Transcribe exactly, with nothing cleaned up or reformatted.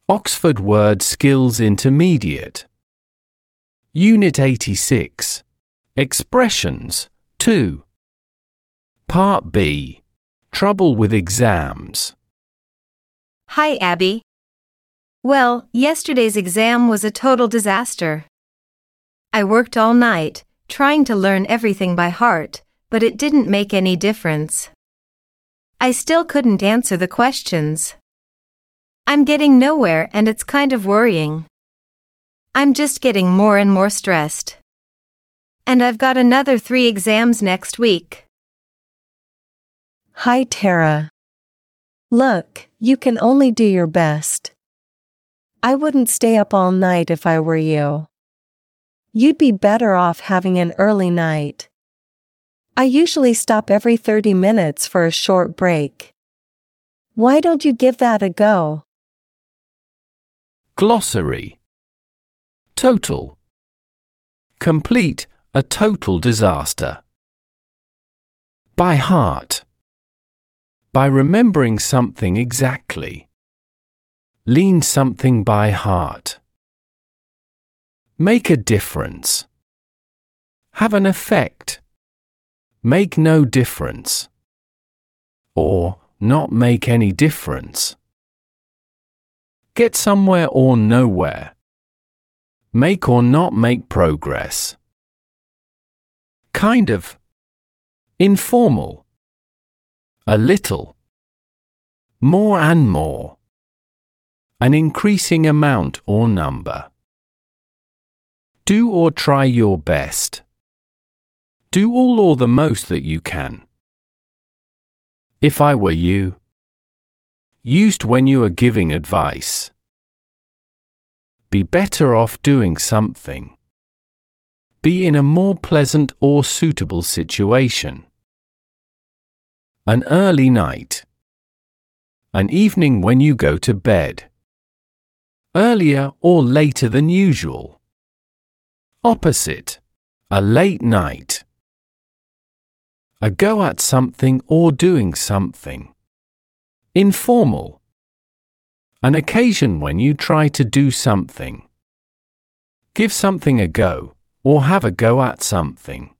Oxford Word Skills Intermediate. Unit eighty-six. Expressions, two. Part B. Trouble with exams. Hi, Abby. Well, yesterday's exam was a total disaster. I worked all night, trying to learn everything by heart, but it didn't make any difference. I still couldn't answer the questions. I'm getting nowhere and it's kind of worrying. I'm just getting more and more stressed. And I've got another three exams next week. Hi, Tara. Look, you can only do your best. I wouldn't stay up all night if I were you. You'd be better off having an early night. I usually stop every thirty minutes for a short break. Why don't you give that a go? Glossary. Total. Complete, a total disaster. By heart. By remembering something exactly. Lean something by heart. Make a difference. Have an effect. Make no difference. Or, not make any difference. Get somewhere or nowhere. Make or not make progress. Kind of. Informal. A little. More and more. An increasing amount or number. Do or try your best. Do all or the most that you can. If I were you. Used when you are giving advice. Be better off doing something. Be in a more pleasant or suitable situation. An early night. An evening when you go to bed. Earlier or later than usual. Opposite. A late night. A go at something or doing something. Informal. An occasion when you try to do something. Give something a go, or have a go at something.